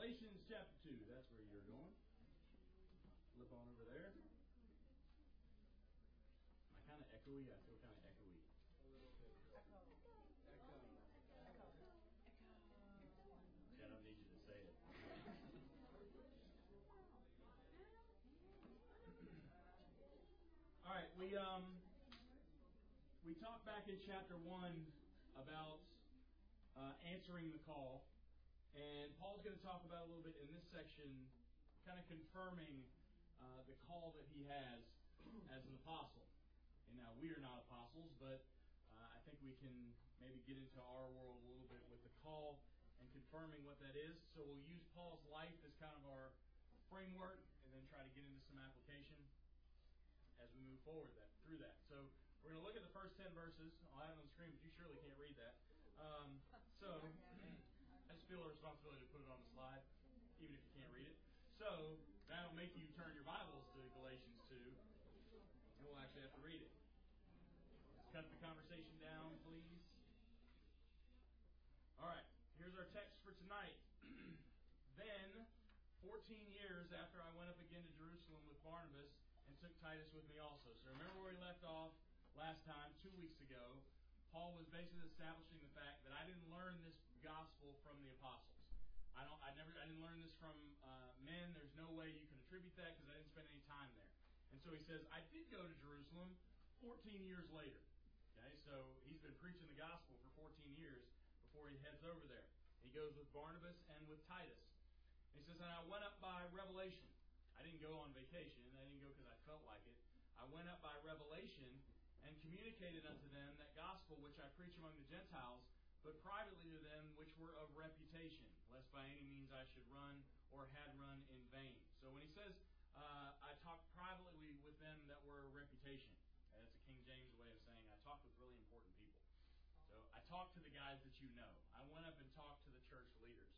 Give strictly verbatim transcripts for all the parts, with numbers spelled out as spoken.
Galatians chapter two, that's where you're going. Flip on over there. Am I kind of echoey? I feel kind of echoey. A little bit. Echo. Echo. Echo. I don't need you to say it. All right, we um we talked back in chapter one about uh, answering the call, and Paul's going to talk about a little bit in this section, kind of confirming uh, the call that he has as an apostle. And now we are not apostles, but uh, I think we can maybe get into our world a little bit with the call and confirming what that is. So we'll use Paul's life as kind of our framework, and then try to get into some application as we move forward that through that. So we're going to look at the first ten verses. I'll have it on the screen, but you surely can't read that. Um, so I just feel a responsibility to put it on the slide, even if you can't read it. So that'll make you turn your Bibles to Galatians two, and we'll actually have to read it. Let's cut the conversation down, please. All right, here's our text for tonight. Then, fourteen years after I went up again to Jerusalem with Barnabas, and took Titus with me also. So remember where we left off last time, two weeks ago. Paul was basically establishing the fact that I didn't learn this gospel from the apostles. I don't. I never. I didn't learn this from uh, men. There's no way you can attribute that because I didn't spend any time there. And so he says, I did go to Jerusalem fourteen years later. Okay, so he's been preaching the gospel for fourteen years before he heads over there. He goes with Barnabas and with Titus. And he says, and I went up by revelation. I didn't go on vacation. I didn't go because I felt like it. I went up by revelation and communicated unto them that gospel which I preach among the Gentiles, but privately to them which were of reputation, lest by any means I should run or had run in vain. So when he says, uh, I talked privately with them that were of reputation, that's a King James way of saying I talked with really important people. So I talked to the guys that you know. I went up and talked to the church leaders.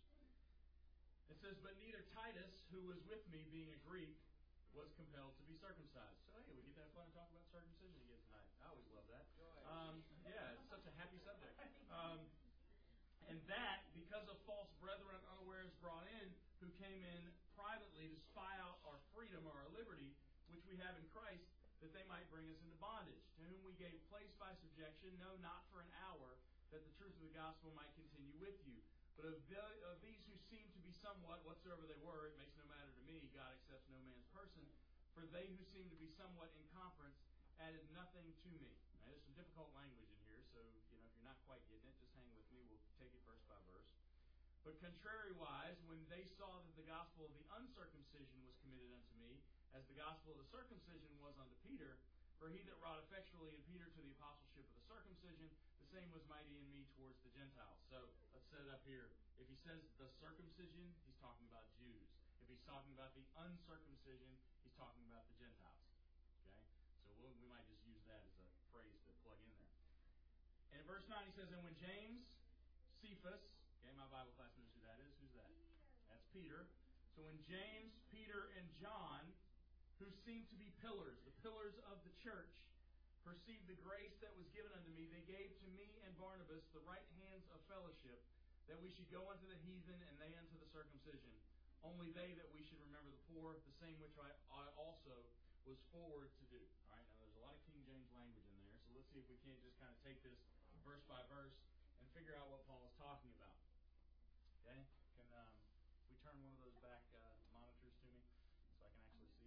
It says, but neither Titus, who was with me, being a Greek, was compelled to be circumcised. So, hey, we get that fun to talk about circumcision again tonight. I always love that. Um, yeah, it's such a happy subject. Um, and that, because of false brethren unawares brought in, who came in privately to spy out our freedom or our liberty, which we have in Christ, that they might bring us into bondage, to whom we gave place by subjection, no, not for an hour, that the truth of the gospel might continue with you. But of, the, of these who seem to be somewhat, whatsoever they were, it makes no matter to me, God accepts no man's person. For they who seem to be somewhat in conference added nothing to me. Now, there's some difficult language in here, so you know if you're not quite getting it, just hang with me. We'll take it verse by verse. But contrariwise, when they saw that the gospel of the uncircumcision was committed unto me, as the gospel of the circumcision was unto Peter, for he that wrought effectually in Peter to the apostleship of the circumcision, the same was mighty in me towards the Gentiles. So let's set it up here. If he says the circumcision, he's talking about Jews. If he's talking about the uncircumcision, he's talking about the Gentiles. Okay? So we'll, we might just use that as a phrase to plug in there. And in verse nine he says, and when James, Cephas, okay, my Bible class knows who that is. Who's that? That's Peter. So when James, Peter, and John, who seemed to be pillars, the pillars of the church, perceived the grace that was given unto me, they gave to me and Barnabas the right hands of fellowship, that we should go unto the heathen, and they unto the circumcision. Only they that we should remember the poor, the same which I, I also was forward to do. All right, now there's a lot of King James language in there, so let's see if we can't just kind of take this verse by verse and figure out what Paul is talking about. Okay? Can um, we turn one of those back uh, monitors to me so I can actually see?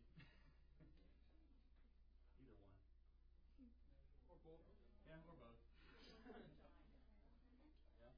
Either one. Or both. Yeah, or both. Yeah.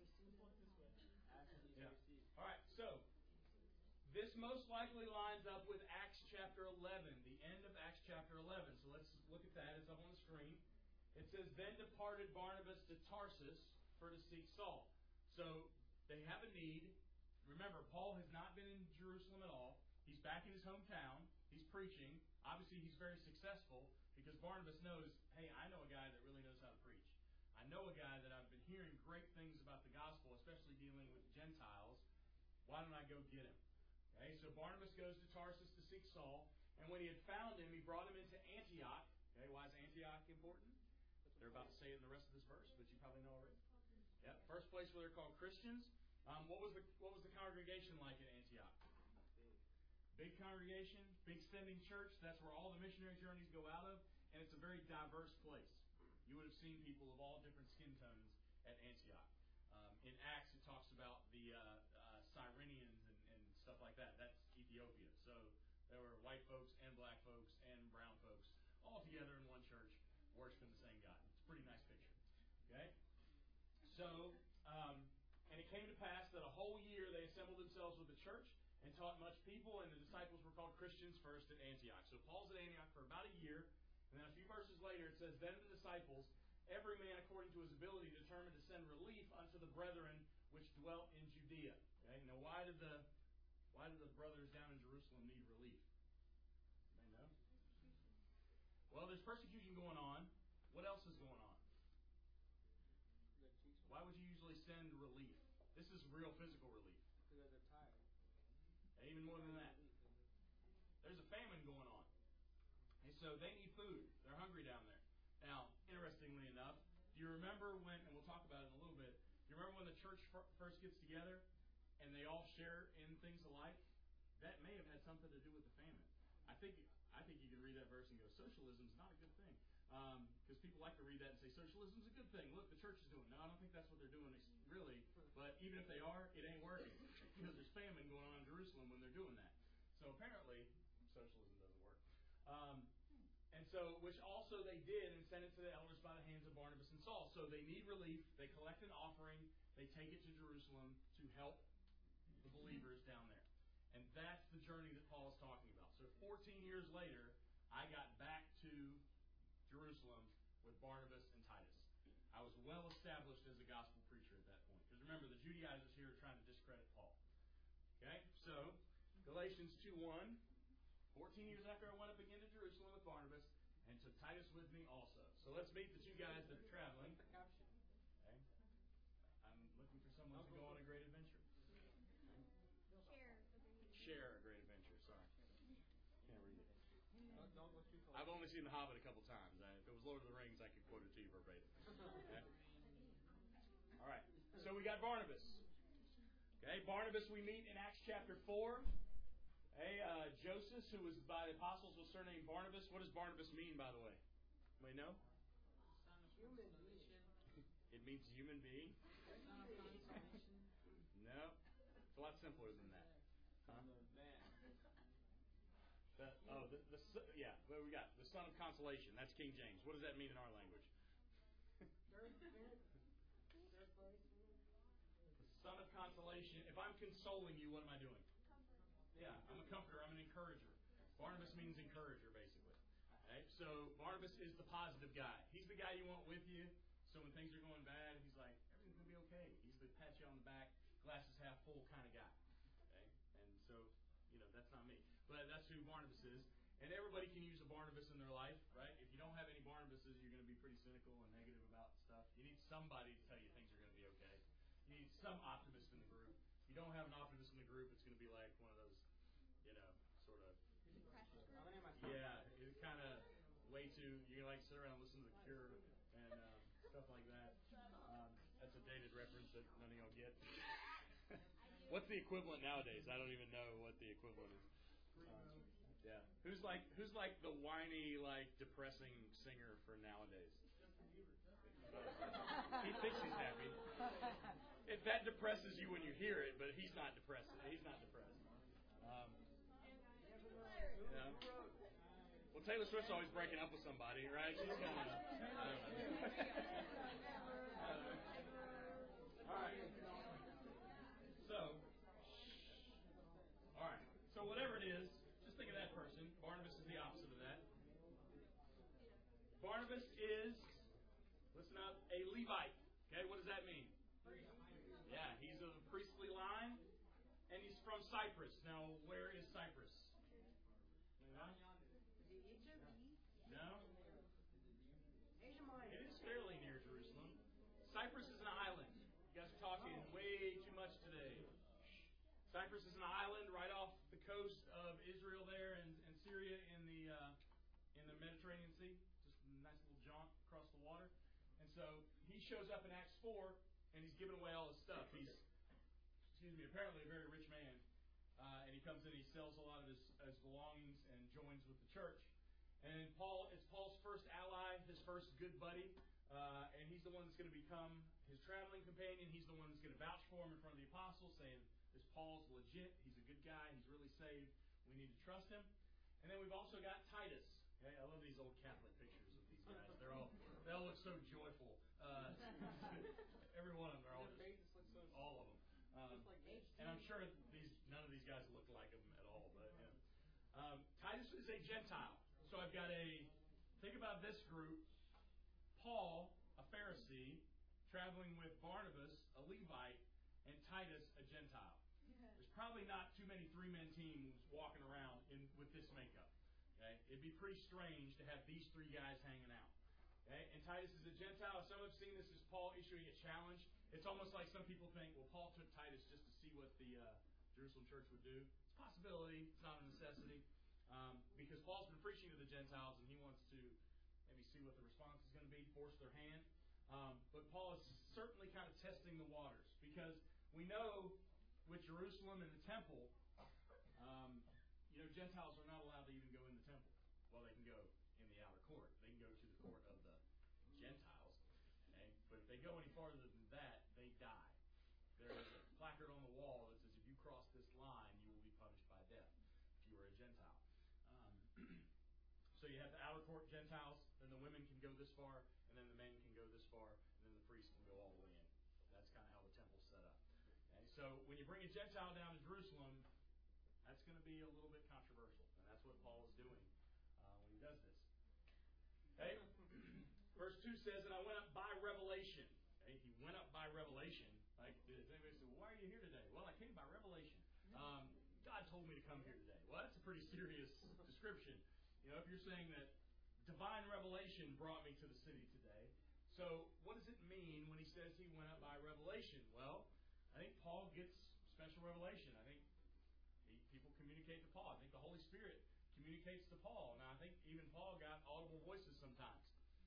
Yeah. All right, so this most likely lines up with Acts chapter eleven, the end of Acts chapter eleven. So let's look at that. It's up on the screen. It says, then departed Barnabas to Tarsus for to seek Saul. So they have a need. Remember, Paul has not been in Jerusalem at all. He's back in his hometown. He's preaching. Obviously, he's very successful because Barnabas knows, hey, I know a guy that really knows how to preach. I know a guy that I've been hearing great things about the gospel, especially dealing with Gentiles. Why don't I go get him? Okay, so Barnabas goes to Tarsus to seek Saul. And when he had found him, he brought him into Antioch. Okay, why is Antioch important? They're about to say it in the rest of this verse, but you probably know already. Yeah, first place where they're called Christians. Um, what was the what was the congregation like at Antioch? Big congregation, big sending church. That's where all the missionary journeys go out of, and it's a very diverse place. You would have seen people of all different skin tones at Antioch. Um, in Acts, it talks about the uh, uh, Cyrenians and, and stuff like that. That's Ethiopia. So there were white folks and black folks and brown folks all together in one church worshiping the same God. It's a pretty nice picture. Okay? So, um, and it came to pass that a whole year they assembled themselves with the church and taught much people, and the disciples were called Christians first at Antioch. So Paul's at Antioch for about a year, and then a few verses later it says, Then the disciples, every man according to his ability, determined to send relief unto the brethren which dwelt in Judea. Okay? Now, why did the why did the brothers down in Jerusalem need relief? Anybody know? Well, there's persecution going on. What else is going on? Why would you usually send relief? This is real physical relief. Because they're tired. And even more than that. There's a famine going on. And so they need food. They're hungry down there. Now, interestingly enough, do you remember when, and we'll talk about it in a little bit, do you remember when the church first gets together and they all share in things alike? That may have had something to do with the famine. I think I think you can read that verse and go, socialism is not a good thing. Because um, people like to read that and say, socialism is a good thing. Look, the church is doing it. No, I don't think that's what they're doing, really. But even if they are, it ain't working. Because there's famine going on in Jerusalem when they're doing that. So apparently, socialism doesn't work. Um, and so, which also they did and sent it to the elders by the hands of Barnabas and Saul. So they need relief. They collect an offering. They take it to Jerusalem to help the believers down there. And that's the journey that Paul is talking about. So fourteen years later, I got back to Jerusalem with Barnabas and Titus. I was well established as a gospel preacher at that point. Because remember, the Judaizers here are trying to discredit Paul. Okay? So, Galatians two one. fourteen years after I went up again to Jerusalem with Barnabas and took Titus with me also. So let's meet the two guys that are traveling. Okay? I'm looking for someone to go on a great adventure. Share. Share a great adventure. Sorry. Can't read it. Don't, don't go too close. I've only seen The Hobbit a couple times. If it was Lord of the Rings, I could quote it to you verbatim. Okay? All right. So we got Barnabas. Okay, Barnabas we meet in Acts chapter four. Hey, uh, Joseph, who was by the apostles, was surnamed Barnabas. What does Barnabas mean, by the way? Anybody know? Human being. It means human being? No. It's a lot simpler than that. Huh? The, oh, the, the yeah, what we got? The son of consolation. That's King James. What does that mean in our language? The son of consolation. If I'm consoling you, what am I doing? Yeah, I'm a comforter. I'm an encourager. Barnabas means encourager, basically. Okay? So Barnabas is the positive guy. He's the guy you want with you. So when things are going bad, he's like, everything's going to be okay. He's the pat you on the back, glasses half full kind of guy. Okay? And so, you know, that's not me. But that's who Barnabas is. And everybody can use a Barnabas in their life, right? If you don't have any Barnabases, you're going to be pretty cynical and negative about stuff. You need somebody to tell you things are going to be okay. You need some optimist in the group. If you don't have an optimist in the group, it's going to be like one of those, you know, sort of, yeah, it's kind of way too, you like sit around and listen to The Cure and uh, stuff like that. Um, that's a dated reference that none of y'all get. What's the equivalent nowadays? I don't even know what the equivalent is. Um, yeah. Who's like who's like the whiny, like depressing singer for nowadays? He thinks he's happy. If that depresses you when you hear it, but he's not depressed. He's not depressed. Um, you know. Well, Taylor Swift's always breaking up with somebody, right? She's kind of. I don't know. uh, all right. So. All right. So whatever it is, just think of that person. Barnabas is the opposite of that. Barnabas is, listen up, a Levite. Okay, what does that mean? Yeah, he's of the priestly line, and he's from Cyprus. Now, where is Cyprus? No? It is fairly near Jerusalem. Cyprus is an island. You guys are talking way too much today. Cyprus is an island right off the coast of Israel there and, and Syria in the uh, in the Mediterranean Sea. Just a nice little jaunt across the water. And so he shows up in Acts four, and he's giving away all his stuff. He's excuse me, apparently a very rich man. Uh, and he comes in, he sells a lot of his, his belongings and joins with the church. And Paul is Paul's first ally, his first good buddy. Uh, and he's the one that's going to become his traveling companion. He's the one that's going to vouch for him in front of the apostles, saying, this Paul's legit. He's a good guy. He's really saved. We need to trust him. And then we've also got Titus. Okay? I love these old Catholic pictures of these guys. They're all they all look so joyful. Uh, every one of them. They're all just, all of them. Um, and I'm sure these none of these guys look like him at all. But yeah. um, Titus is a Gentile. So I've got a think about this group: Paul, a Pharisee, traveling with Barnabas, a Levite, and Titus, a Gentile. There's probably not too many three-man teams walking around in with this makeup. Okay? It'd be pretty strange to have these three guys hanging out. Okay? And Titus is a Gentile. Some have seen this as Paul issuing a challenge. It's almost like some people think, well, Paul took Titus just to see what the uh, Jerusalem church would do. It's a possibility. It's not a necessity. Um, because Paul's been preaching to the Gentiles, and he wants to maybe see what the response is going to be, force their hand. Um, but Paul is certainly kind of testing the waters, because we know with Jerusalem and the temple, um, you know, Gentiles are not allowed to even go in the temple. Well, they can go in the outer court. They can go to the court of the Gentiles. Okay? But if they go any farther than that, they die. There is a placard on the wall that says, if you cross this line, you will be punished by death if you are a Gentile. Um, so you have the outer court Gentiles, then the women can go this far, and then the men can go this far, and then the priests can go all the way in. That's kind of how the temple's set up. Okay? So when you bring a Gentile down to Jerusalem, that's going to be a little bit controversial, and that's what Paul is doing uh, when he does this. Okay? Verse two says, and I went up by revelation. Okay? He went up by revelation. Like, does anybody say, well, why are you here today? Well, I came by revelation. Um, God told me to come here today. Well, that's a pretty serious description. You know, if you're saying that divine revelation brought me to the city today. So what does it mean when he says he went up by revelation? Well, I think Paul gets special revelation. I think he, people communicate to Paul. I think the Holy Spirit communicates to Paul. Now, I think even Paul got audible voices sometimes.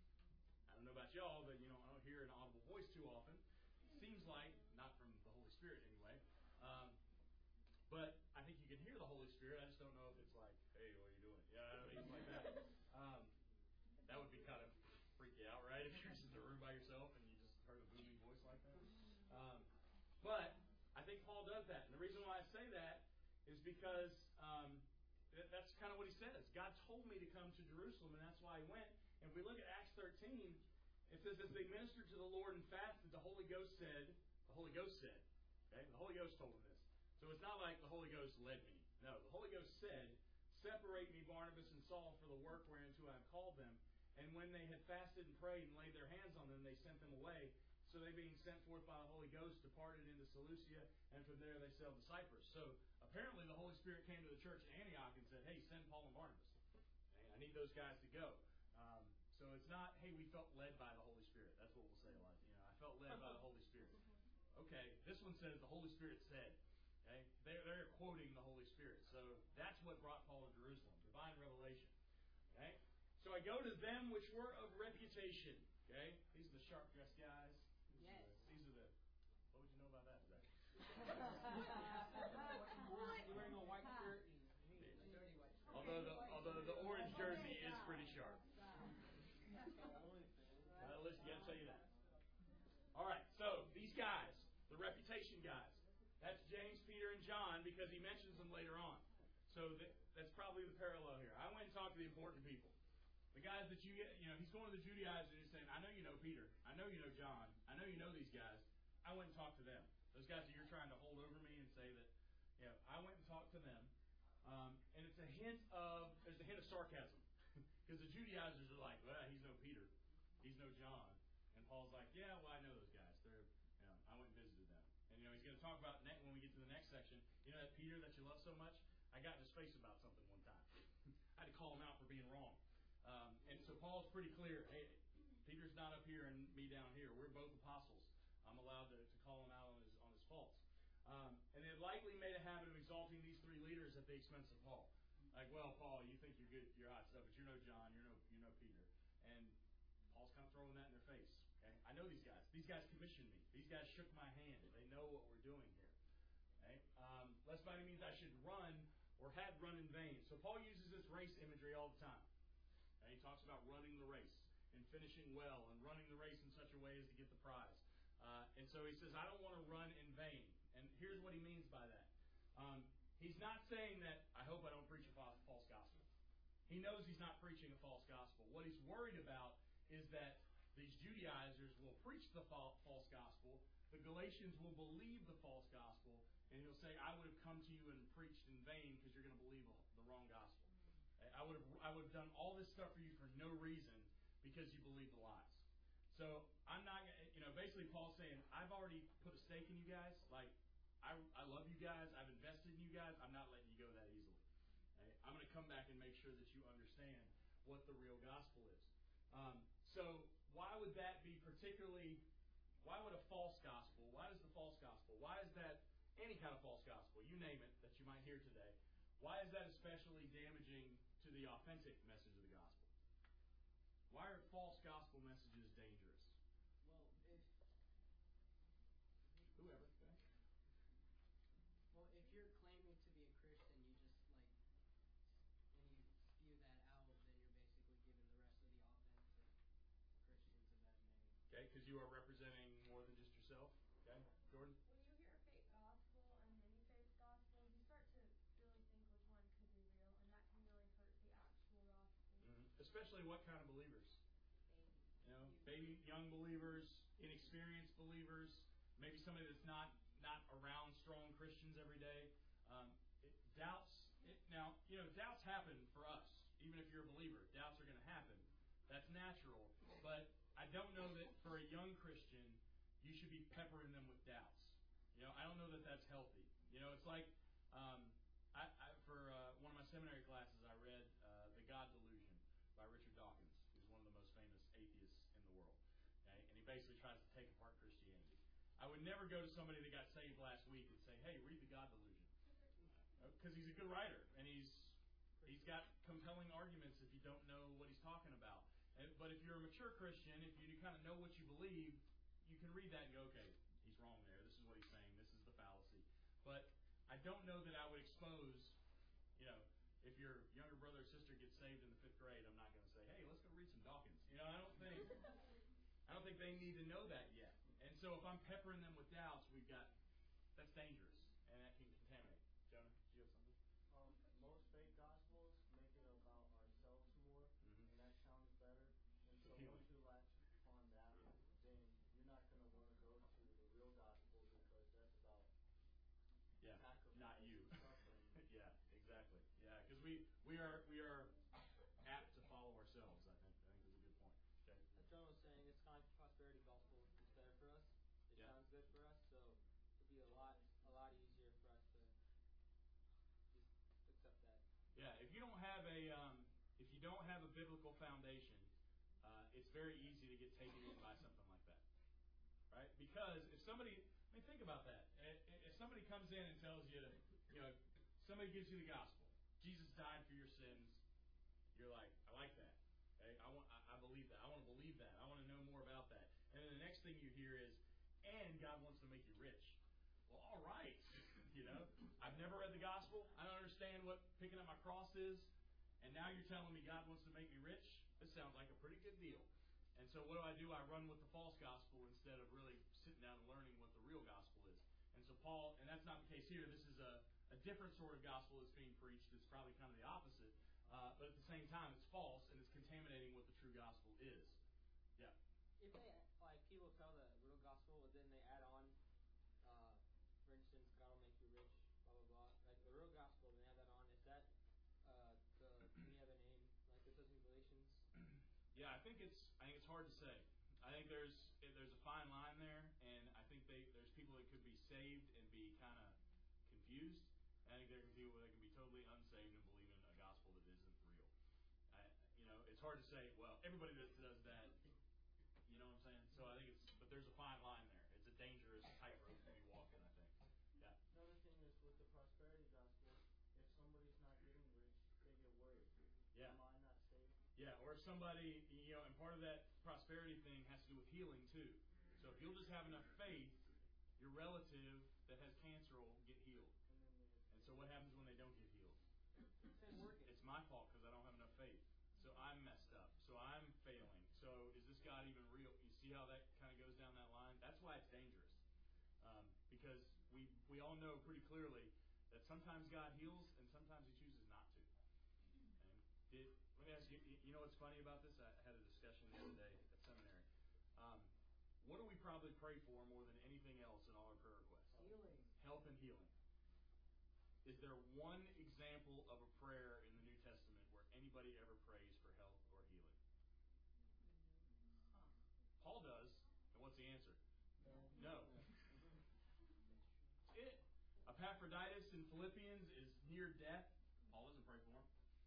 I don't know about y'all, but, you know, I don't hear an audible voice too often. Seems like, not from the Holy Spirit anyway. Um, but I think you can hear the Holy Spirit. I just don't know if it's like, hey, what are you doing? Yeah, I don't think it's like that. Um, that would be kind of freak you out, right? If you're just in the room by yourself and you just heard a booming voice like that. Um, but I think Paul does that. And the reason why I say that is because um, that's kind of what he says. God told me to come to Jerusalem, and that's why he went. And if we look at Acts thirteen, it says, as they ministered to the Lord and fasted, the Holy Ghost said, the Holy Ghost said, okay, the Holy Ghost told him this. So it's not like the Holy Ghost led me. No, the Holy Ghost said, separate me, Barnabas and Saul, for the work whereunto I have called them. And when they had fasted and prayed and laid their hands on them, they sent them away. So they, being sent forth by the Holy Ghost, departed into Seleucia, and from there they sailed to Cyprus. So apparently the Holy Spirit came to the church at Antioch and said, hey, send Paul and Barnabas. Okay, I need those guys to go. Um, so it's not, hey, we felt led by the Holy Spirit. That's what we'll say a lot. You know, I felt led by the Holy Spirit. Okay, this one says the Holy Spirit said. Okay, they're, they're quoting the Holy Spirit. So that's what brought Paul to Jerusalem, divine revelation. Okay, so I go to them which were of reputation. Okay, these are the sharp-dressed guys. These Yes. Are the, these are the. What would you know about that, Zach? You're wearing a white shirt and a dirty white shirt. Although the although the orange jersey is pretty sharp. At least you got to tell you that. All right, so these guys, the reputation guys. That's James, Peter, and John because he mentions them later on. So th- that's probably the parallel here. I went and talked to the important people. The guys that you get, you know, he's going to the Judaizers and he's saying, I know you know Peter. I know you know John. I know you know these guys. I went and talked to them. Those guys that you're trying to hold over me and say that, you know, I went and talked to them. Um, and it's a hint of, there's a hint of sarcasm. Because the Judaizers are like, well, he's no Peter. He's no John. And Paul's like, yeah, well, I know those guys. They're, you know, I went and visited them. And, you know, he's going to talk about, when we get to the next section, you know that Peter that you love so much? I got in his face about something one time. I had to call him out for being wrong. Um, and so Paul's pretty clear. Hey, Peter's not up here and me down here. We're both apostles. I'm allowed to, to call him out on his on his faults. Um, and they likely made a habit of exalting these three leaders at the expense of Paul. Like, well, Paul, you think you're good, you're hot stuff, but you're no John, you're no you're no Peter. And Paul's kind of throwing that in their face. Okay, I know these guys. These guys commissioned me. These guys shook my hand. They know what we're doing here. lest by any means I should run or had run in vain. So Paul uses this race imagery all the time. And he talks about running the race and finishing well and running the race in such a way as to get the prize. Uh, and so he says, I don't want to run in vain. And here's what he means by that. Um, he's not saying that, I hope I don't preach a false gospel. He knows he's not preaching a false gospel. What he's worried about is that these Judaizers will preach the false gospel, the Galatians will believe the false gospel, and he'll say, I would have come to you and preached in vain because you're going to believe the wrong gospel. I would have I would have done all this stuff for you for no reason because you believe the lies. So I'm not, you know, basically Paul's saying, I've already put a stake in you guys. Like, I, I love you guys. I've invested in you guys. I'm not letting you go that easily. Okay? I'm going to come back and make sure that you understand what the real gospel is. Um, so why would that be particularly, why would a false gospel, why is the false gospel, why is that any kind of false gospel, you name it, that you might hear today, why is that especially damaging to the authentic message of the gospel? Why are false gospel messages dangerous? Well, if Whoever. Okay. well, if you're claiming to be a Christian, you just like, and you spew that out, then you're basically giving the rest of the authentic Christians a bad name. Okay, because you are representing more than just yourself. Okay, Jordan. When you hear fake gospel and many fake gospels, you start to really think which one could be real, and that can really hurt the actual gospel. Mm-hmm. Especially what kind of believers? You know, baby, young believers, inexperienced believers, maybe somebody that's not not around strong Christians every day. Um, it, doubts. It, now, you know, doubts happen for us. Even if you're a believer, doubts are going to happen. That's natural. But I don't know that for a young Christian, you should be peppering them with doubts. You know, I don't know that that's healthy. You know, it's like um, I, I, for uh, one of my seminary classes, I read uh, The God Delusion by Richard Dawkins, who's one of the most famous atheists in the world. Okay? And he basically tries to take apart Christianity. I would never go to somebody that got saved last week and say, hey, read The God Delusion. Because he's a good writer, and he's he's got compelling arguments if you don't know what he's talking about. And, but if you're a mature Christian, if you kind of know what you believe, you can read that and go, okay, he's wrong there. This is what he's saying. This is the fallacy. But I don't know that I would expose, you know, if your younger brother or sister gets saved in the fifth grade, I'm not going to say, hey, let's go read some Dawkins. You know, I don't think I don't think they need to know that yet. And so if I'm peppering them with doubts, we've got, that's dangerous, and that can contaminate. Jonah, do you have something? Um, most fake gospels make it about ourselves more, Mm-hmm. and that sounds better. And so Healing. once you latch on that, then you're not going to want to go to the real gospel because that's about Yeah, sacrifice not you. and suffering. Yeah, exactly. Yeah, because we, we are we are apt to follow ourselves, I think. I think that's a good point. Okay. As John was saying, it's kind of prosperity gospel is better for us. It Yeah. sounds good for us, so it'd be a lot a lot easier for us to just accept that. Yeah, if you don't have a um, if you don't have a biblical foundation, uh, it's very easy to get taken in by something like that, right? Because if somebody, I mean, think about that. If somebody comes in and tells you, you know, somebody gives you the gospel, Jesus died for your sins, you're like, I like that. Okay? I want, I, I believe that. I want to believe that. I want to know more about that. And then the next thing you hear is, and God wants to make you rich. Well, all right. You know, I've never read the gospel. I don't understand what picking up my cross is. And now you're telling me God wants to make me rich? This sounds like a pretty good deal. And so what do I do? I run with the false gospel instead of really sitting down and learning what the real gospel is. And so Paul, and that's not the case here. This is a, a different sort of gospel that's being preached. It's probably kind of the opposite. Uh, but at the same time, it's false and it's contaminating what the true gospel is. Yeah. If they like people tell the real gospel, but then they add on, uh, for instance, God will make you rich, blah blah blah. Like the real gospel, they add that on. Is that uh, the any other name? Like it says in Galatians. Yeah, I think it's I think it's hard to say. I think there's there's a fine line there, and I think they there's people that could be saved and be kind of confused. I think there are people that can be totally unsaved and believe in a gospel that isn't real. I, you know, it's hard to say. Well, everybody that does that, you know what I'm saying? So I think it's, but there's a fine line there. It's a dangerous tightrope to be walking, I think. Yeah. Another thing is with the prosperity gospel, if somebody's not getting rich, they get worried. Yeah. Am I not saved? Yeah, or if somebody, you know, and part of that prosperity thing has to do with healing too. So if you'll just have enough faith, your relative that has cancer will get healed. And then if And so what happens when they don't get healed? Same working. It's my fault because I don't have enough faith. So I'm messed up. So I'm failing. So is this God even real? You see how that kind of goes down that line? That's why it's dangerous. Um, because we we all know pretty clearly that sometimes God heals and sometimes He chooses not to. Okay? Did, let me ask you, you know what's funny about this? I had a discussion the other day at seminary. Um, what do we probably pray for more than anything else in all our prayer requests? Healing. Health and healing. Is there one example of a prayer in the New Testament where anybody ever prays for health or healing? Huh. Paul does. And what's the answer? No. That's it. Epaphroditus in Philippians is near death. Paul doesn't pray for him.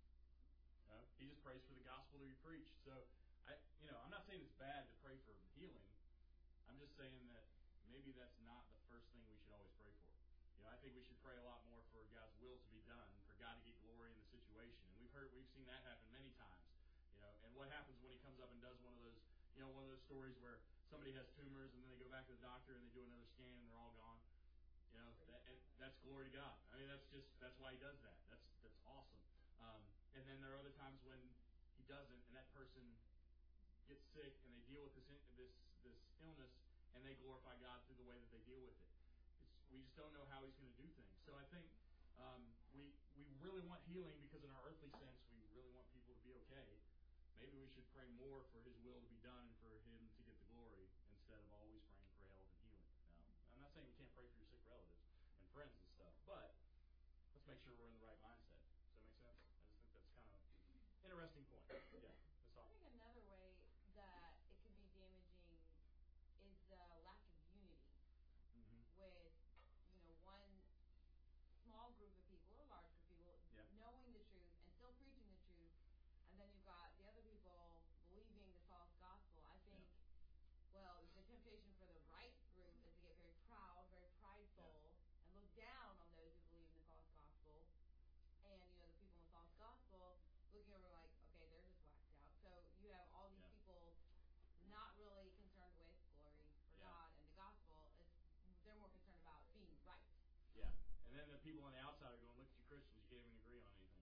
No, he just prays for the gospel to be preached. So, I, you know, I'm not saying it's bad to pray for healing. I'm just saying that maybe that's not the first thing we should always pray for. You know, I think we should pray a lot more for God's will to be done, for God to get glory in the situation. And we've heard, we've seen that happen many times. You know, and what happens when He comes up and does one of those, you know, one of those stories where somebody has tumors and then they go back to the doctor and they do another scan and they're all gone. You know, that, that's glory to God. I mean, that's just that's why He does that. That's that's awesome. Um, and then there are other times when He doesn't, and that person gets sick and they deal with this this this illness and they glorify God through the way that they deal with it. It's, we just don't know how He's going to do things. So I think um, we we really want healing because in our earthly sense we really want people to be okay. Maybe we should pray more for His will to be done and for Him to get the glory instead of always praying for health and healing. Now, I'm not saying you can't pray for your sick relatives and friends and stuff, but let's make sure we're in the right mindset. Does that make sense? I just think that's kind of an interesting point. Yeah, that's all. I think another way that it can be damaging is the lack of unity Mm-hmm. with, you know, one small group of people or large group of people Yeah. knowing the truth and still preaching the truth, and then you've got the other people believing the false gospel. I think, Yeah. well, the temptation for the right group is to get very proud, very prideful, yeah. and look down on those who believe in the false gospel. And, you know, the people in the false gospel looking over like, okay, they're just whacked out. So you have all these Yeah. people not really concerned with glory for Yeah. God and the gospel. It's, they're more concerned about being right. Yeah. And then the people on the outside are going, look at you Christians, you can't even agree on anything.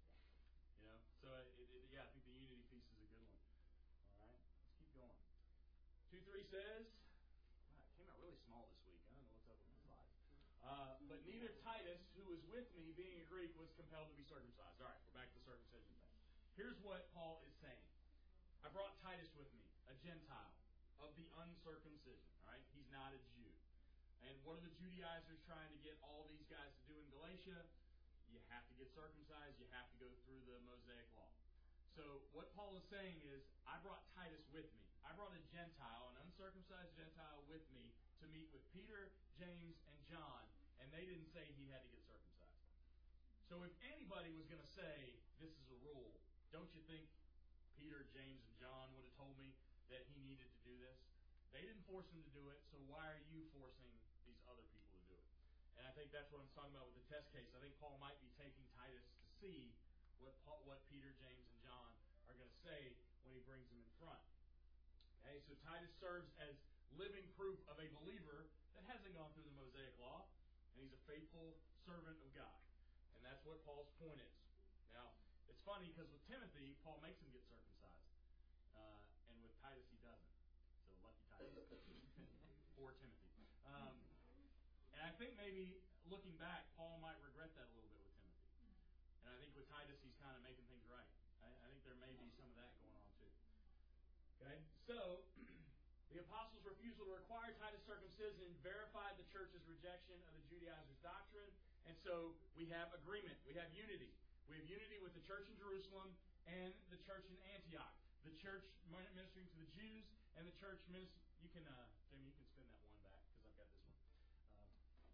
You know? So, it, it, yeah, I think the unity piece is a good one. All right? Let's keep going. two three says, wow, it came out really small this week. I don't know what's up with the slides. Uh, but neither Titus, who was with me, being a Greek, was compelled to be circumcised. All right, we're back to the circumcision thing. Here's what Paul is saying. I brought Titus with me, a Gentile of the uncircumcision. All right? He's not a Jew. And what are the Judaizers trying to get all these guys to do in Galatia? You have to get circumcised. You have to go through the Mosaic law. So what Paul is saying is, I brought Titus with me. I brought a Gentile, an uncircumcised Gentile with me to meet with Peter, James, and John. And they didn't say he had to get circumcised. So if anybody was going to say, this is a rule, don't you think Peter, James, and John would have told me that he needed to do this? They didn't force him to do it, so why are you forcing these other people to do it? And I think that's what I'm talking about with the test case. I think Paul might be taking Titus to see what Paul, what Peter, James, and John are going to say when he brings them in front. Okay, so Titus serves as living proof of a believer that hasn't gone through the Mosaic law, and he's a faithful servant of God. And that's what Paul's point is. Now, it's funny because with Timothy, Paul makes him get circumcised. Uh, and with Titus, he doesn't. So lucky Titus. Poor Timothy. Um, and I think maybe looking back, Paul might regret that a little bit with Timothy. And I think with Titus, he's kind of making things right. I, I think there may be some of that going on too. Okay? So, the apostles' refusal to require Titus circumcision verified the church's rejection of the Judaizers' doctrine. And so, we have agreement. We have unity. We have unity with the church in Jerusalem and the church in Antioch. The church ministering to the Jews and the church ministering... You can, uh, Jamie, you can spin that one back because I've got this one. Um,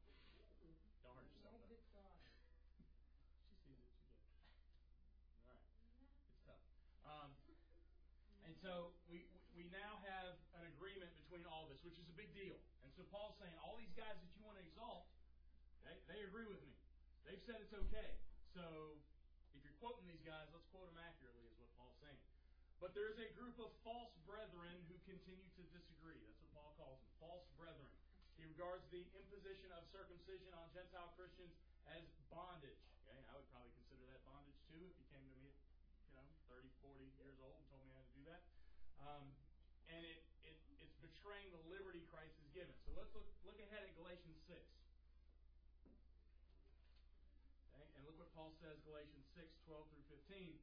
don't hurt yourself. She sees it. She good. All right. It's tough. Um, and so we we now have an agreement between all this, which is a big deal. And so Paul's saying, all these guys that you want to exalt, they, they agree with me. They've said it's okay. So if you're quoting these guys, let's quote them accurately, is what Paul's saying. But there is a group of false brethren who continue to disagree. That's what Paul calls them, false brethren. He regards the imposition of circumcision on Gentile Christians as bondage. Okay, I would probably consider that bondage too if you came to me at, you know, thirty, forty years old and told me how to do that. Um, and it, it it's betraying the liberty Christ has given. So let's look look ahead at Galatians six. Okay, and look what Paul says, Galatians six, twelve through fifteen.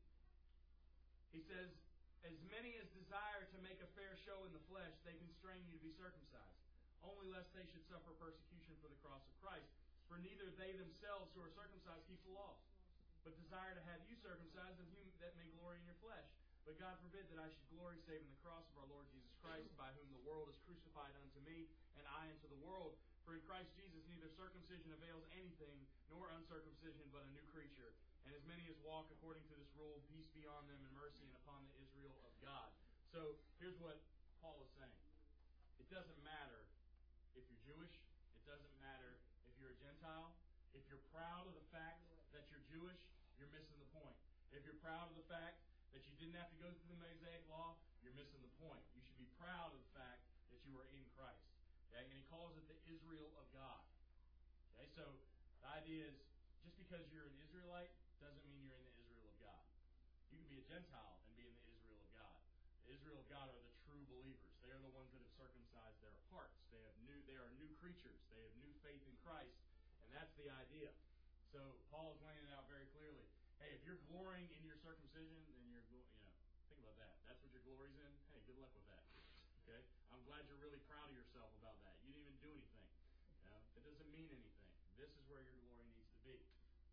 He says, as many as desire to make a fair show in the flesh, they constrain you to be circumcised, only lest they should suffer persecution for the cross of Christ. For neither they themselves who are circumcised keep the law, but desire to have you circumcised, and you that may glory in your flesh. But God forbid that I should glory save in the cross of our Lord Jesus Christ, by whom the world is crucified unto me, and I unto the world. For in Christ Jesus neither circumcision avails anything, nor uncircumcision, but a new creature. And as many as walk according to this rule, peace be on them and mercy and upon the Israel of God. So here's what Paul is saying. It doesn't matter if you're Jewish. It doesn't matter if you're a Gentile. If you're proud of the fact that you're Jewish, you're missing the point. If you're proud of the fact that you didn't have to go through the Mosaic Law, you're missing the point. You should be proud of the fact that you are in Christ. Okay? And he calls it the Israel of God. Okay, so the idea is, just because you're an Israelite doesn't mean you're in the Israel of God. You can be a Gentile and be in the Israel of God. The Israel of God are the true believers. They are the ones that have circumcised their hearts. They have new. They are new creatures. They have new faith in Christ, and that's the idea. So Paul is laying it out very clearly. Hey, if you're glorying in your circumcision, then you're, you know, think about that. That's what your glory's in. Hey, good luck with that. Okay, I'm glad you're really proud of yourself about that. You didn't even do anything. You know? It doesn't mean anything. This is where your glory needs to be.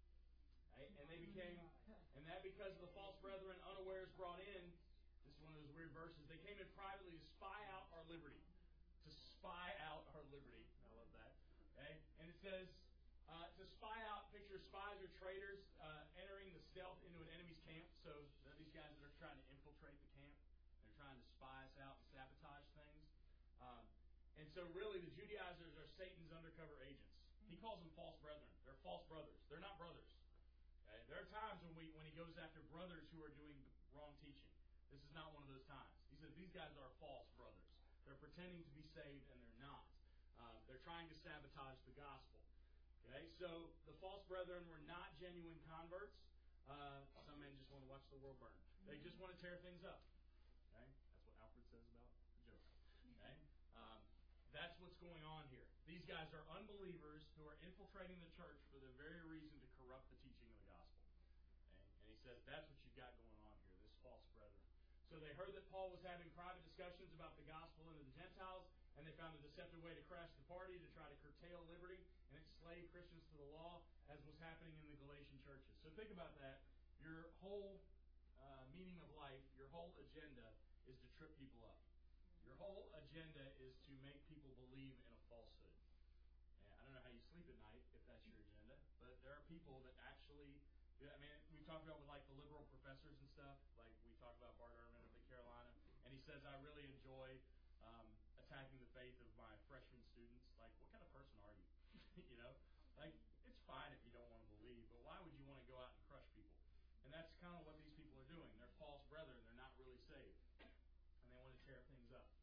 Right? And they became, and that because of the false brethren unawares brought in. This is one of those weird verses. They came in privately to spy out our liberty. To spy out our liberty. I love that. Okay? And it says, uh, to spy out, picture spies or traitors uh, entering the stealth into an enemy's camp. So these guys that are trying to infiltrate the camp. They're trying to spy us out and sabotage things. Um, and so really the Judaizers are Satan's undercover agents. He calls them false brethren. They're false brothers. They're not brothers. Okay? There are times when we when he goes after brothers who are doing wrong teaching. This is not one of those times. He says these guys are false brothers. They're pretending to be saved and they're not. Uh, they're trying to sabotage the gospel. Okay, so the false brethren were not genuine converts. Uh, some men just want to watch the world burn. They just want to tear things up. Okay, that's what Alfred says about the joke. Okay, um, that's what's going on here. These guys are unbelievers who are infiltrating the church for the very reason to corrupt the teaching of the gospel. Okay? And he says that's what you've got going on here, this false brethren. So they heard that Paul was having private discussions about the gospel into the Gentiles, and they found a deceptive way to crash the party to try to curtail liberty and enslave Christians to the law, as was happening in the Galatian churches. So think about that. Your whole uh, meaning of life, your whole agenda is to trip people up. Your whole agenda is to make people believe in a falsehood. And I don't know how you sleep at night if that's your agenda, but there are people that actually... I mean, we talked about with like the liberal professors and stuff. Like we talked about Bart Ehrman of the Carolina, and he says, "I really enjoy um, attacking the faith of my freshman students." Like, what kind of person are you? you know, like it's fine if you don't want to believe, but why would you want to go out and crush people? And that's kind of what these people are doing. They're false brethren. They're not really saved, and they want to tear things up.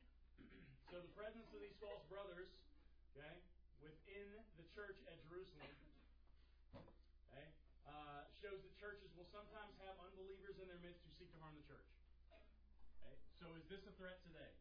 So the presence of these false brothers, okay, within the church at Jerusalem, okay. Uh, shows that churches will sometimes have unbelievers in their midst who seek to harm the church. Okay? So is this a threat today?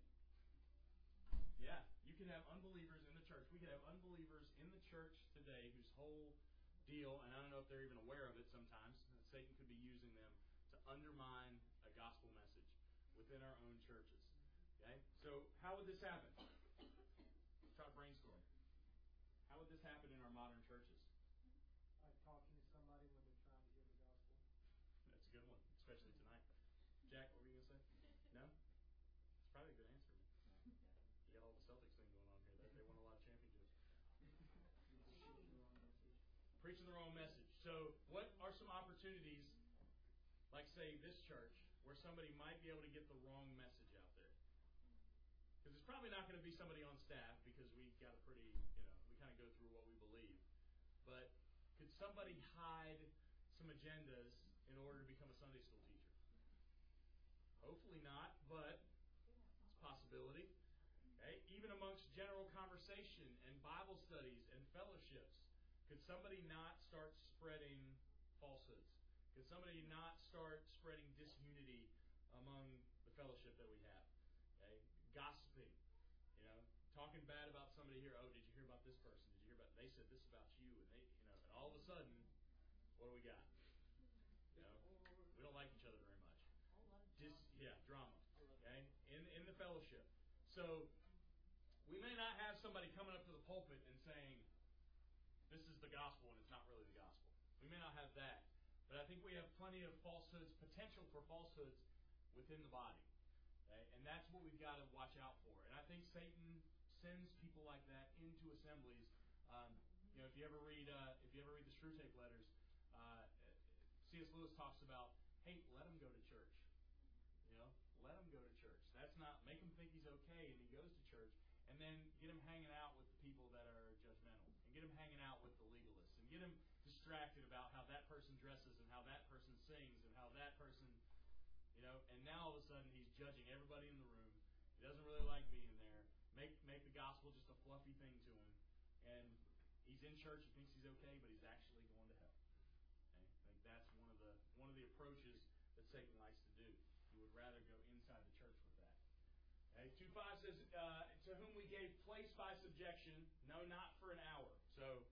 Yeah, you can have unbelievers in the church. We could have unbelievers in the church today whose whole deal, and I don't know if they're even aware of it sometimes, Satan could be using them to undermine a gospel message within our own churches. Okay? So how would this happen? Try to brainstorm. How would this happen in our modern churches? Like talking to somebody when they're trying to hear the gospel. That's a good one, especially tonight. Jack, what were you going to say? No? It's probably a good answer. You got all the Celtics thing going on here. They, they won a lot of championships. Preaching the wrong message. So what are some opportunities, like say this church, where somebody might be able to get the wrong message out there? Because it's probably not going to be somebody on staff because we got a pretty, you know, we kind of go through what we believe. But could somebody hide some agendas in order to become a Sunday school teacher? Hopefully not, but it's a possibility. Okay? Even amongst general conversation and Bible studies and fellowships, Could somebody not start spreading falsehoods? Could somebody not start spreading disunity among the fellowship that we have? Okay? Gossiping, you know, talking bad about somebody here. Oh, did you hear about this person? Did you hear about? They said this about you, and they, you know, and all of a sudden, what do we got? You know, we don't like each other very much. Just yeah, drama. Okay, in in the fellowship. So we may not have somebody coming up to the pulpit and saying, "This is the gospel," and it's not really the gospel. We may not have that, but I think we have plenty of falsehoods, potential for falsehoods within the body, okay? And that's what we've got to watch out for. And I think Satan sends people like that into assemblies. Um, you know, if you ever read uh, if you ever read the Screwtape letters, uh, C S Lewis talks about, hey, let him go to church. You know, let him go to church. That's not make him think he's okay, and he goes to church, and then get him hanging out with the people that are judgmental, and get him hanging out with the legalists, and get him distracted about how that person dresses and how that person sings and how that person, you know, and now all of a sudden he's judging everybody in the room. He doesn't really like being there. Make make the gospel just a fluffy thing to him, and he's in church. He thinks he's okay, but he's actually going to hell. Okay? I think that's one of the one of the approaches that Satan likes to do. He would rather go inside the church with that. Okay, two five says, uh, to whom we gave place by subjection, no, not for an hour. So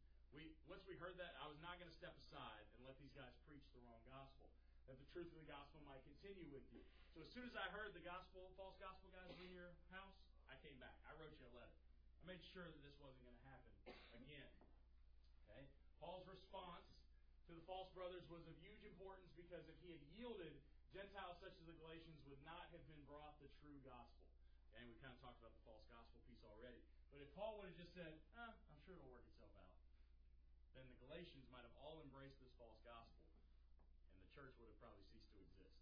we once we heard that, I was not going to step aside and let these guys preach the wrong gospel, that the truth of the gospel might continue with you. So as soon as I heard the gospel, false gospel guys were in your house, I came back. I wrote you a letter. I made sure that this wasn't going to happen again. Okay. Paul's response to the false brothers was of huge importance, because if he had yielded, Gentiles such as the Galatians would not have been brought the true gospel. And we kind of talked about the false gospel piece already. But if Paul would have just said, eh, I'm sure it'll work itself out, then the Galatians might have all embraced this false gospel, and the church would have probably ceased to exist.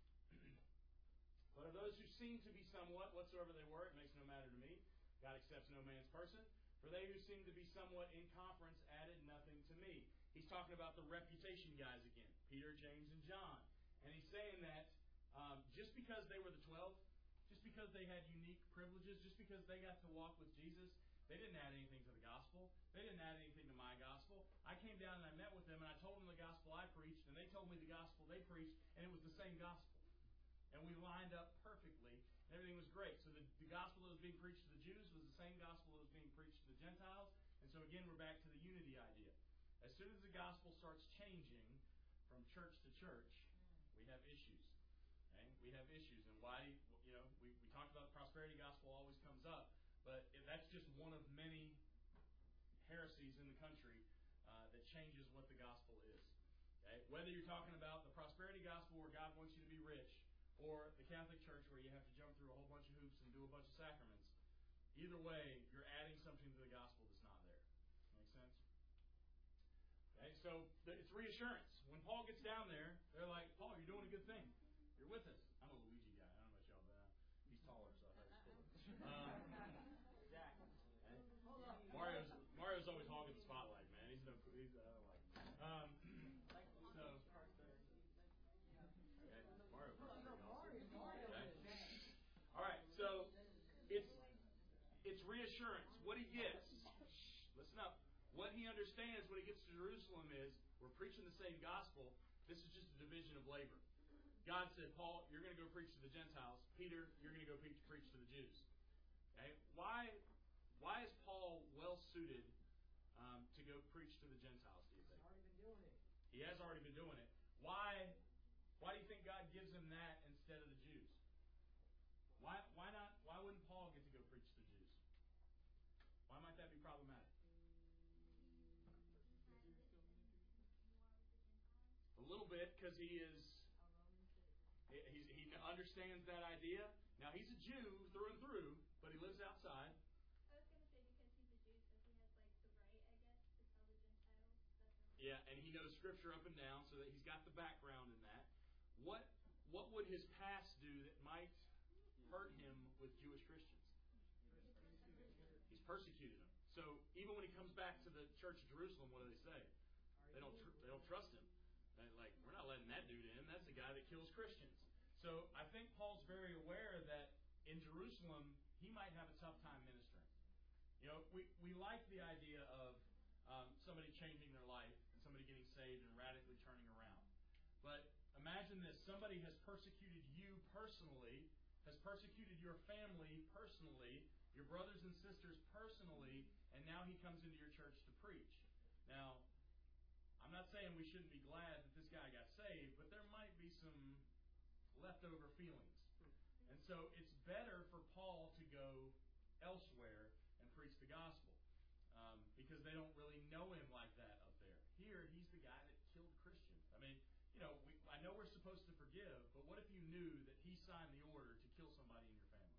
But of those who seem to be somewhat, whatsoever they were, it makes no matter to me. God accepts no man's person. For they who seem to be somewhat in conference added nothing to me. He's talking about the reputation guys again, Peter, James, and John. And he's saying that um, just because they were the twelve, just because they had unique privileges, just because they got to walk with Jesus, they didn't add anything to the gospel. They didn't add anything to my gospel. I came down and I met with them, and I told them the gospel I preached, and they told me the gospel they preached, and it was the same gospel. And we lined up perfectly, and everything was great. So the, the gospel that was being preached to the Jews was the same gospel that was being preached to the Gentiles. And so again, we're back to the unity idea. As soon as the gospel starts changing from church to church, we have issues. Okay? We have issues. And why, you know, we, we talked about the prosperity gospel always comes up, but that's just one of many heresies in the country uh, that changes what the gospel is. Okay? Whether you're talking about the prosperity gospel where God wants you to be rich, or the Catholic Church where you have to jump through a whole bunch of hoops and do a bunch of sacraments, either way, you're adding something to the gospel that's not there. Make sense? Okay, so it's reassurance. When Paul gets down there, they're like, Paul, you're doing a good thing. You're with us. I'm a Luigi guy. I don't know about y'all, but uh, he's taller, so I thought it was cool. Um, okay. Mario's Mario's always hogging the spotlight, man. He's no he's I don't like him. Um, so okay, Mario. Okay. All right, so it's it's reassurance. What he gets, shh, listen up. What he understands when he gets to Jerusalem is we're preaching the same gospel. This is just a division of labor. God said, Paul, you're going to go preach to the Gentiles. Peter, you're going to go preach, preach to the Jews. Okay? Why, why is Paul well suited um, to go preach to the Gentiles, do you think? He's already been doing it. He has already been doing it. Why, why do you think God gives him that instead of the Jews? Why, why not? Why wouldn't Paul get to go preach to the Jews? Why might that be problematic? A little bit, because he is, he, he understands that idea. Now, he's a Jew through and through, but he lives outside. I was going to say because he's a Jew, so he has like the right, I guess, to tell the Gentiles. That's yeah, and he knows Scripture up and down, so that he's got the background in that. What what would his past do that might hurt him with Jewish Christians? He's persecuted them. So even when he comes back to the church of Jerusalem, what do they say? They don't tr- they don't trust him. They're like, we're not letting that dude in. That's the guy that kills Christians. So I think Paul's very aware that in Jerusalem he might have a tough time ministering. You know, we, we like the idea of um, somebody changing their life and somebody getting saved and radically turning around. But imagine this. Somebody has persecuted you personally, has persecuted your family personally, your brothers and sisters personally, and now he comes into your church to preach. Now, I'm not saying we shouldn't be glad that this guy got saved, but there might be some leftover feelings. And so it's better for Paul to go elsewhere and preach the gospel um, because they don't really know him like that up there. Here, he's the guy that killed Christians. I mean, you know, we, I know we're supposed to forgive, but what if you knew that he signed the order to kill somebody in your family?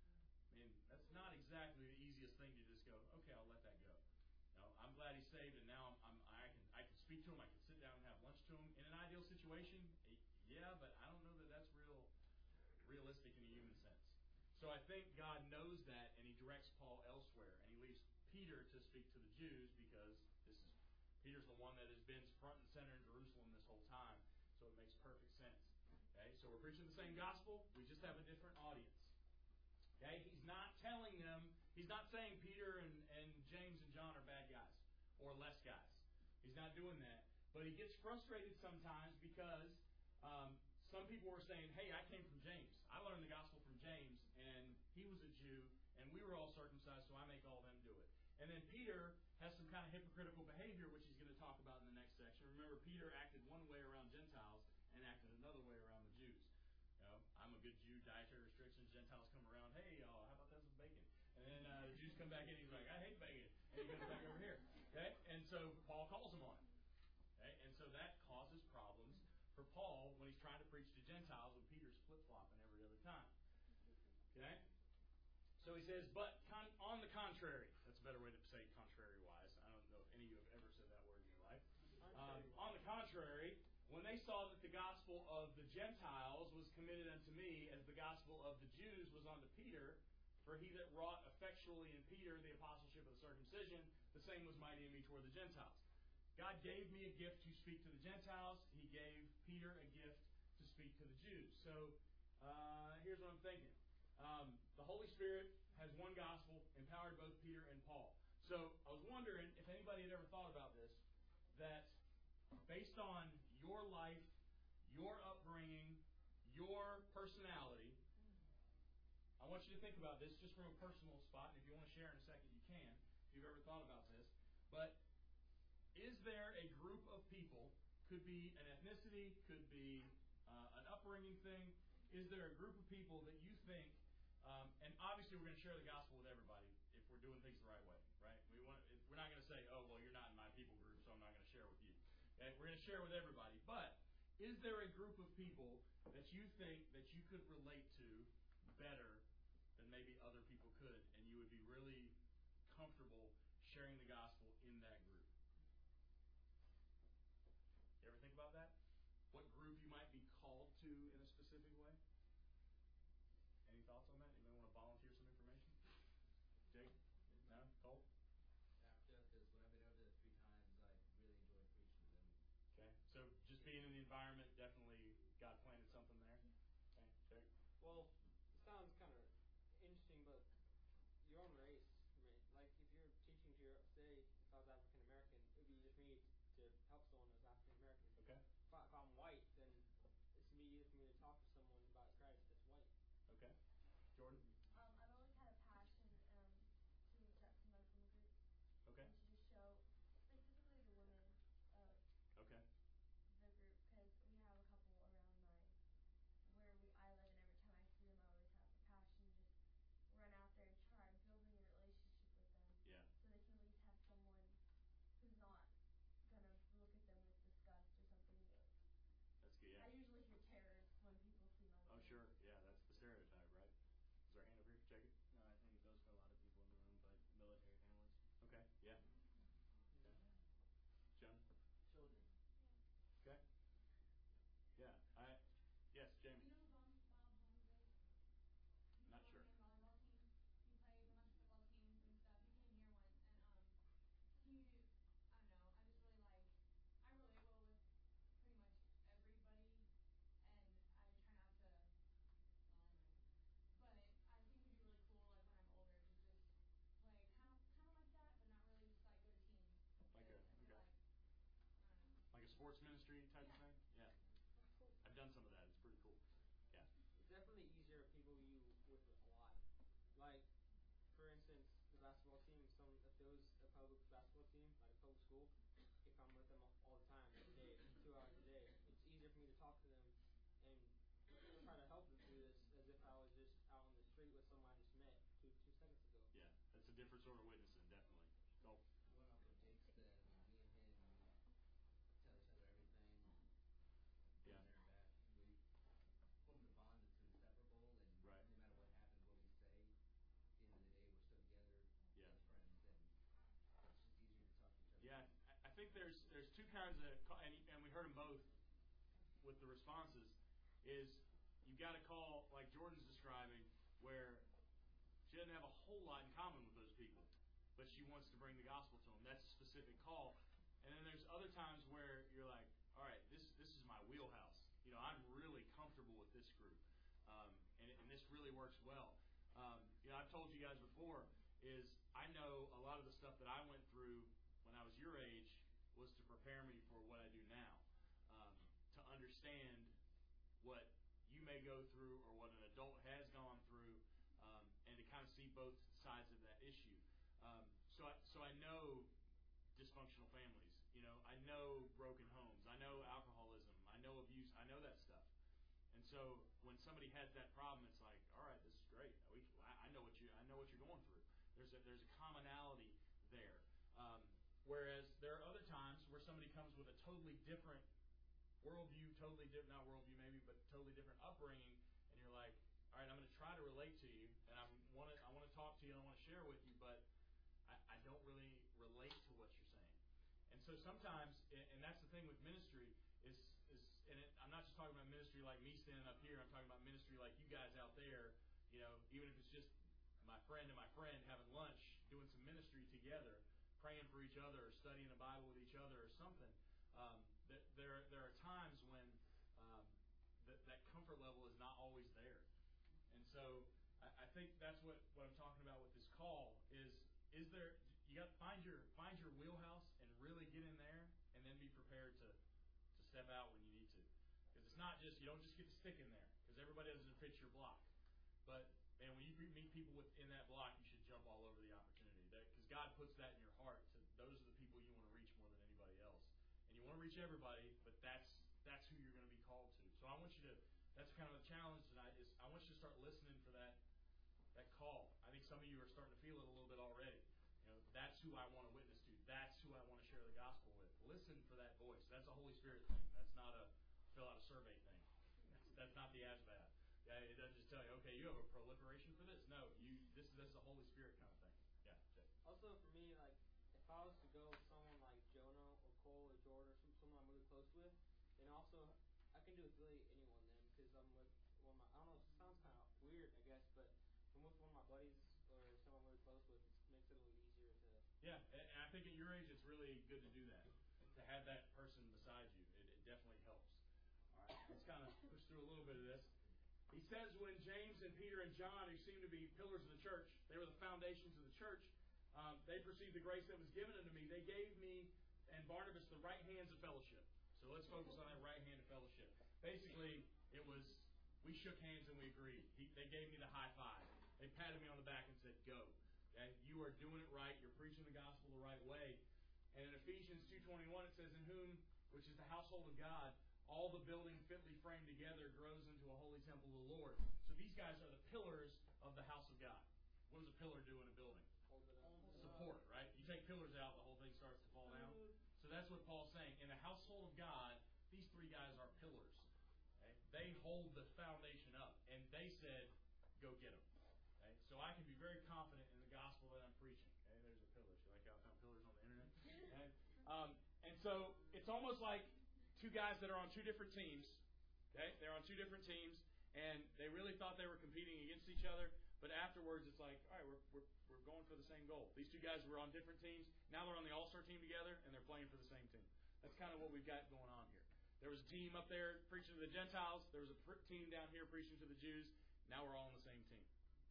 I mean, that's not exactly the easiest thing to just go, okay, I'll let that go. No, I'm glad he's saved, and now I'm, I'm, I can I can speak to him. I can sit down and have lunch to him. In an ideal situation, yeah, but I don't know that that's real realistic in a human sense. So I think God knows that, and he directs Paul elsewhere, and he leaves Peter to speak to the Jews because this is Peter's the one that has been front and center in Jerusalem this whole time, so it makes perfect sense. Okay, so we're preaching the same gospel, we just have a different audience. Okay, he's not telling them, he's not saying Peter and, and James and John are bad guys or less guys. He's not doing that. But he gets frustrated sometimes because um, some people were saying, hey, I came from James. I learned the gospel from James, and he was a Jew, and we were all circumcised, so I make all them do it. And then Peter has some kind of hypocritical behavior, which he's going to talk about in the next section. Remember, Peter acted one way around Gentiles and acted another way around the Jews. You know, I'm a good Jew, dietary restrictions, Gentiles come around, hey, y'all, how about that some bacon? And then uh, the Jews come back in, he's like, I hate bacon. And he comes back over here. Okay? And so Paul calls him on it. Okay? And so that causes problems for Paul when he's trying to preach to Gentiles when Peter's flip-flopping every other time. Okay? So he says, but con- on the contrary, that's a better way to say contrary-wise. I don't know if any of you have ever said that word in your life. Um, on the contrary, when they saw that the gospel of the Gentiles was committed unto me, as the gospel of the Jews was unto Peter, for he that wrought effectually in Peter the apostleship of the circumcision, the same was mighty in me toward the Gentiles. God gave me a gift to speak to the Gentiles. He gave Peter a gift to speak to the Jews. So uh, here's what I'm thinking. Um, the Holy Spirit has one gospel, empowered both Peter and Paul. So I was wondering if anybody had ever thought about this, that based on your life, your upbringing, your personality, I want you to think about this just from a personal spot, and if you want to share in a second, you can, if you've ever thought about this. But is there a group of people, could be an ethnicity, could be uh, an upbringing thing, is there a group of people that you think, um, and obviously we're going to share the gospel with everybody if we're doing things the right way, right? We want, we're not going to say, oh, well, you're not in my people group, so I'm not going to share with you. Okay? We're going to share with everybody. But is there a group of people that you think that you could relate to better than maybe other people could, and you would be really comfortable sharing the gospel in that group? You ever think about that? What group you might be called to in a specific way? Any thoughts on that? Anybody want to volunteer some information? Jake? No? Cole? After, because when I've been over there three times, I really enjoy preaching to them. Okay. So just being in the environment, definitely God planted something there. Okay. Jake? Well, it sounds kind of interesting, but your own race, right? Like if you're teaching to your, say, if I was African American, it would be just me to help someone that's African American. Okay. If, I, if I'm white, then it's me easier for me to talk to someone about Christ that's white. Okay. Jordan? Um, I've always had a passion um, to reach out to Muslim sports ministry type of thing? Yeah. I've done some of that. It's pretty cool. Yeah. It's definitely easier if people you with a lot. Like, for instance, the basketball team, some if there was a public basketball team, like a public school, if I'm with them all the time, every day, two hours a day, it's easier for me to talk to them and try to help them through this as if I was just out on the street with someone I just met two two seconds ago. Yeah, that's a different sort of witnessing, definitely. So, One off what Jake said, I mean, me and him tell each other everything. Yeah. There and back. We formed a bond that's inseparable, and right. no matter what happens, what we say, at the end of the day, we're still together, yeah. as friends, and it's just easier to talk to each other. Yeah, I think there's there's two kinds of, and, and we heard them both with the responses, is you've got a call like Jordan's describing where she doesn't have a whole lot in common with those people, but she wants to bring the gospel to them. That's a specific call. And then there's other times where you're like, all right, this this is my wheelhouse. You know, I'm really comfortable with this group, um, and, and this really works well. Um, you know, I've told you guys before is I know a lot of the stuff that I went through when I was your age was to prepare me for what I do now, um, to understand what you may go through or what an adult has gone through, um, and to kind of see both sides of that issue. Um, so, I, so I know dysfunctional families. You know, I know broken homes. I know alcoholism. I know abuse. I know that stuff. And so when somebody has that problem, it's like, all right, this is great. We, I know what you. I know what you're going through. There's a, there's a commonality there. Um, whereas there are other times where somebody comes with a totally different worldview, totally different, not worldview maybe, but totally different upbringing, and you're like, all right, I'm going to try to relate to you, and I want to I want to talk to you, and I want to share with you, but I, I don't really relate to what you're saying. And so sometimes, and that's the thing with ministry, is, is and it, I'm not just talking about ministry like me standing up here, I'm talking about ministry like you guys out there, you know, even if it's just my friend and my friend having lunch, doing some ministry together, praying for each other, or studying the Bible with each other or something. Um, that there, there are times when um, that, that comfort level is not always there. And so I, I think that's what, what I'm talking about with this call is, is there, you got to find your, find your wheelhouse and really get in there and then be prepared to, to step out when you need to. Because it's not just, you don't just get to stick in there because everybody doesn't fit your block. But man, when you meet people within that block, you should jump all over the opportunity. Because God puts that in your heart. To, those are the people you want to reach more than anybody else. And you want to reach everybody, but that's that's who you're going to be called to. So I want you to, that's kind of the challenge tonight, is I want you to start listening for that that call. I think some of you are starting to feel it a little bit already. You know, that's who I want to witness to. That's who I want to share the gospel with. Listen for that voice. That's a Holy Spirit thing. That's not a fill out a survey thing. That's, that's not the ASVAB. Yeah, it doesn't just tell you, okay, you have a proliferation for this. No, you this, this is a Holy Spirit kind of thing. Yeah, Jay. Also, for me, like, if I was to go with someone like Jonah or Cole or Jordan or some, someone I'm really close with, then also I can do with really anyone then because I'm with one of my, I don't know, it sounds kind of weird, I guess, but if I'm with one of my buddies or someone I'm really close with, it makes it a little easier to... Yeah, and I think at your age it's really good to do that, to have that person beside you. It, it definitely helps. All right, let's kind of push through a little bit of this. He says when James and Peter and John, who seemed to be pillars of the church, they were the foundations of the church, um, they perceived the grace that was given unto me. They gave me and Barnabas the right hands of fellowship. So let's focus on that right hand of fellowship. Basically, it was, we shook hands and we agreed. He, they gave me the high five. They patted me on the back and said, go. Okay? You are doing it right. You're preaching the gospel the right way. And in Ephesians two twenty-one, it says, in whom, which is the household of God, all the building fitly framed together grows into a holy temple of the Lord. So these guys are the pillars of the house of God. What does a pillar do in a building? Support, right? You take pillars out, the whole thing starts to fall down. So that's what Paul's saying. In the household of God, these three guys are pillars. Okay? They hold the foundation up. And they said, go get them. Okay? So I can be very confident in the gospel that I'm preaching. Okay? There's a pillar. You like how I found pillars on the internet? Okay? Um, and so it's almost like two guys that are on two different teams. Okay? They're on two different teams. And they really thought they were competing against each other. But afterwards, it's like, all right, we're, we're we're going for the same goal. These two guys were on different teams. Now they're on the All-Star team together, and they're playing for the same team. That's kind of what we've got going on here. There was a team up there preaching to the Gentiles. There was a pr- team down here preaching to the Jews. Now we're all on the same team.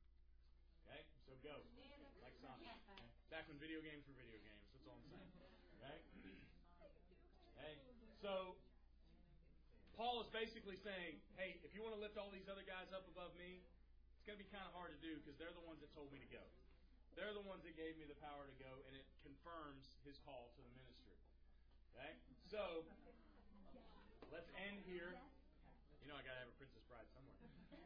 Okay? So go. Like Sonic. Okay? Back when video games were video games. That's all I'm saying. Okay? Hey. So Paul is basically saying, hey, if you want to lift all these other guys up above me, it's going to be kind of hard to do because they're the ones that told me to go. They're the ones that gave me the power to go, and it confirms his call to the ministry. Okay? So, let's end here. You know I got to have a Princess Bride somewhere.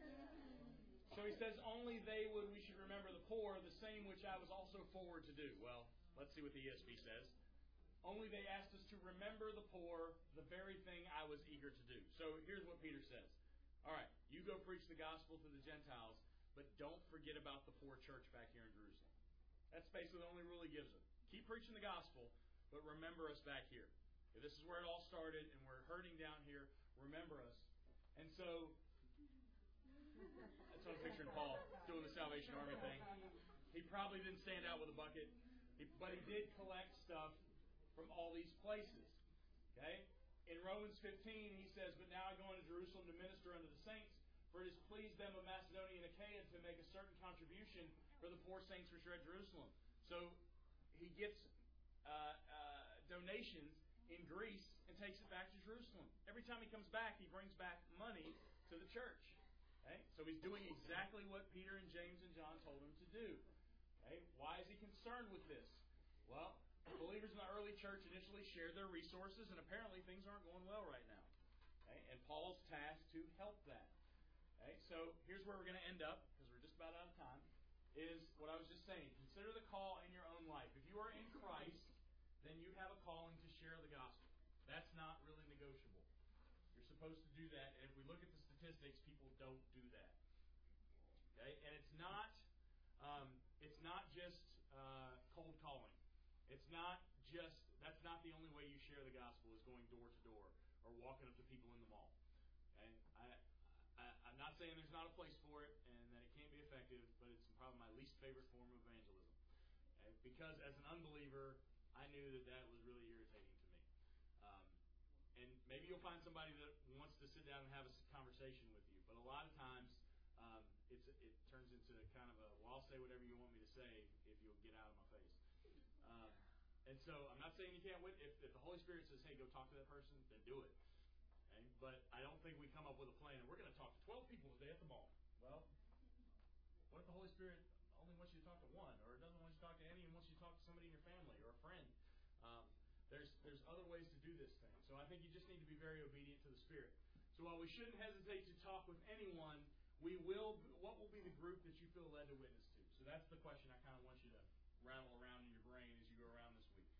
So he says, only they would, we should remember the poor, the same which I was also forward to do. Well, let's see what the E S V says. Only they asked us to remember the poor, the very thing I was eager to do. So here's what Peter says. All right, you go preach the gospel to the Gentiles, but don't forget about the poor church back here in Jerusalem. That's basically the only rule he gives them. Keep preaching the gospel, but remember us back here. If this is where it all started and we're hurting down here, remember us. And so, that's what I'm picturing Paul doing the Salvation Army thing. He probably didn't stand out with a bucket, but he did collect stuff from all these places. Okay? In Romans fifteen, he says, but now I go into Jerusalem to minister unto the saints, for it has pleased them of Macedonia and Achaia to make a certain contribution for the poor saints which are at Jerusalem. So he gets uh, uh, donations in Greece and takes it back to Jerusalem. Every time he comes back, he brings back money to the church. Okay? So he's doing exactly what Peter and James and John told him to do. Okay? Why is he concerned with this? Well, believers in the early church initially shared their resources, and apparently things aren't going well right now. Okay? And Paul's tasked to help that. Okay? So here's where we're going to end up, because we're just about out of time, is what I was just saying. Consider the call in your own life. If you are in Christ, then you have a calling to share the gospel. That's not really negotiable. You're supposed to do that, and if we look at the statistics, people don't do that. Okay? And it's not, um, it's not just uh, cold calling. It's not just, that's not the only way you share the gospel is going door to door or walking up to people in the mall. Okay? I, I, I'm not saying there's not a place for it and that it can't be effective, but it's probably my least favorite form of evangelism. Okay? Because as an unbeliever, I knew that that was really irritating to me. Um, and maybe you'll find somebody that wants to sit down and have a conversation with you, but a lot of times um, it's, it turns into kind of a, well, I'll say whatever you want me to say if you'll get out of my face. Um, and so I'm not saying you can't win. If, if the Holy Spirit says, hey, go talk to that person, then do it. Okay? But I don't think we come up with a plan. And we're going to talk to twelve people today at the mall. Well, what if the Holy Spirit only wants you to talk to one, or doesn't want you to talk to any and wants you to talk to somebody in your family or a friend? Um, there's, there's other ways to do this thing. So I think you just need to be very obedient to the Spirit. So while we shouldn't hesitate to talk with anyone, we will. What will be the group that you feel led to witness to? So that's the question I kind of want you to rattle around in your brain as you go around this week.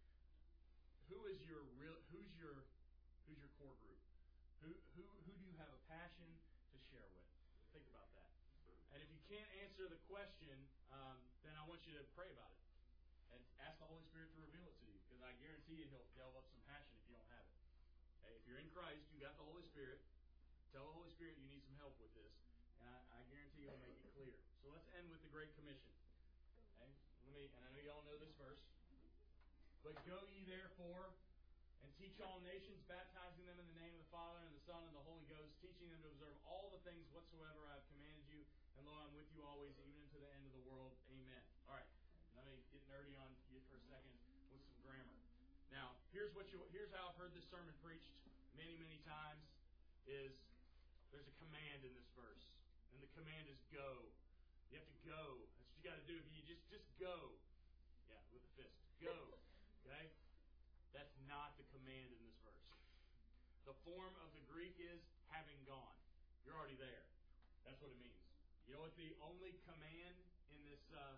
Who is your real? Who's your? Who's your core group? Who who who do you have a passion to share with? Think about that. And if you can't answer the question, um, then I want you to pray about it and ask the Holy Spirit to reveal it to you, because I guarantee you He'll delve up some passion if you don't have it. Okay? If you're in Christ, you got the Holy Spirit. Tell the Holy Spirit you need some help with this, and I, I guarantee He'll make it clear. So let's end with the Great Commission. Okay? Let me, and I know you all know this verse. But go ye therefore and teach all nations, baptizing them in the name of the Father and the Son and the Holy Ghost, teaching them to observe all the things whatsoever I have commanded you. And lo, I'm with you always, even unto the end of the world. Amen. All right. Let me get nerdy on you for a second with some grammar. Now, here's what you. Here's how I've heard this sermon preached many, many times. Is there's a command in this verse, and the command is go. You have to go. That's what you got to do. You just just go. Yeah, with a fist. Go. Okay? That's not the command in this verse. The form of the Greek is having gone. You're already there. That's what it means. You know what the only command in this uh,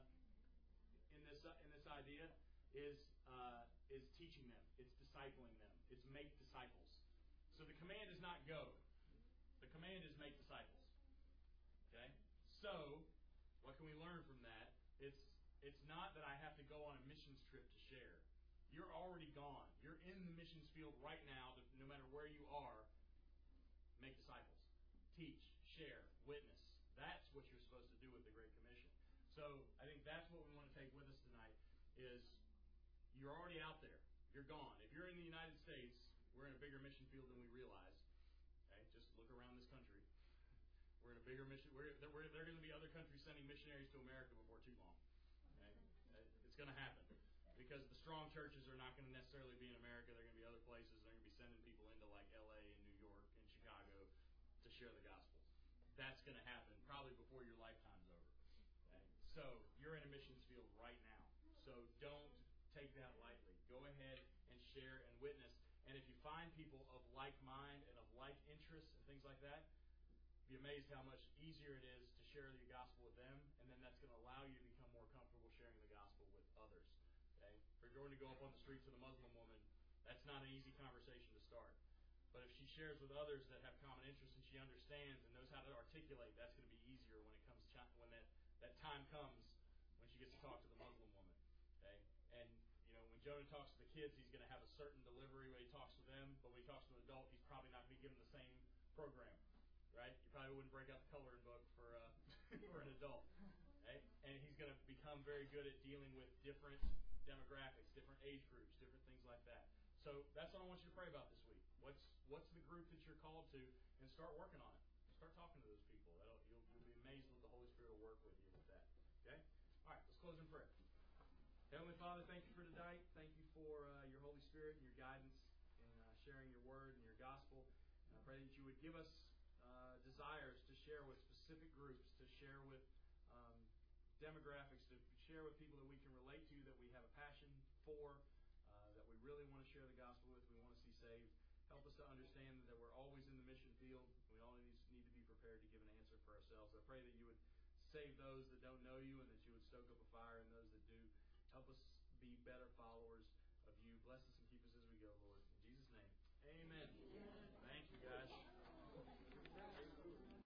in this uh, in this idea is uh, is teaching them. It's discipling them. It's make disciples. So the command is not go. The command is make disciples. Okay? So what can we learn from that? It's it's not that I have to go on a missions trip to share. You're already gone. You're in the missions field right now, no matter where you are. Make disciples. Teach, share, witness. That's what you're supposed to do with the Great Commission. So I think that's what we want to take with us tonight is you're already out there. You're gone. If you're in the United States, we're in a bigger mission field than we realize. Okay? Just look around this country. We're in a bigger mission. We're, there, we're, there are going to be other countries sending missionaries to America before too long. Okay? It's going to happen. Because the strong churches are not going to necessarily be in America. They're going to be other places. They're going to be sending people into like share the gospel. That's going to happen probably before your lifetime's over. Okay? So you're in a missions field right now. So don't take that lightly. Go ahead and share and witness. And if you find people of like mind and of like interests and things like that, be amazed how much easier it is to share the gospel with them, and then that's going to allow you to become more comfortable sharing the gospel with others. Okay? For Jordan to go up on the streets with a Muslim woman, that's not an easy conversation to start. But if she shares with others that have common interests and she understands and knows how to articulate, that's going to be easier when it comes when that, that time comes when she gets to talk to the Muslim woman. Okay? And you know, when Jonah talks to the kids, he's going to have a certain delivery when he talks to them, but when he talks to an adult, he's probably not going to be given the same program. Right? You probably wouldn't break out the coloring book for uh, for an adult. Right? And he's going to become very good at dealing with different demographics, different age groups, different things like that. So that's what I want you to pray about this week. What's what's the group that you're called to, and start working on it. Start talking to those people. That'll, you'll, you'll be amazed what the Holy Spirit will work with you with that. Okay? All right, let's close in prayer. Heavenly Father, thank you for tonight. Thank you for uh, your Holy Spirit and your guidance in uh, sharing your word and your gospel. And I pray that you would give us Uh, desires to share with specific groups, to share with um, demographics, to share with people that we can relate to, that we have a passion for, uh, that we really want to share the gospel with, we want to see saved. Help us to understand that we're always in the mission field. We always need to be prepared to give an answer for ourselves. I pray that you would save those that don't know you and that you would stoke up a fire in those that do. Help us be better followers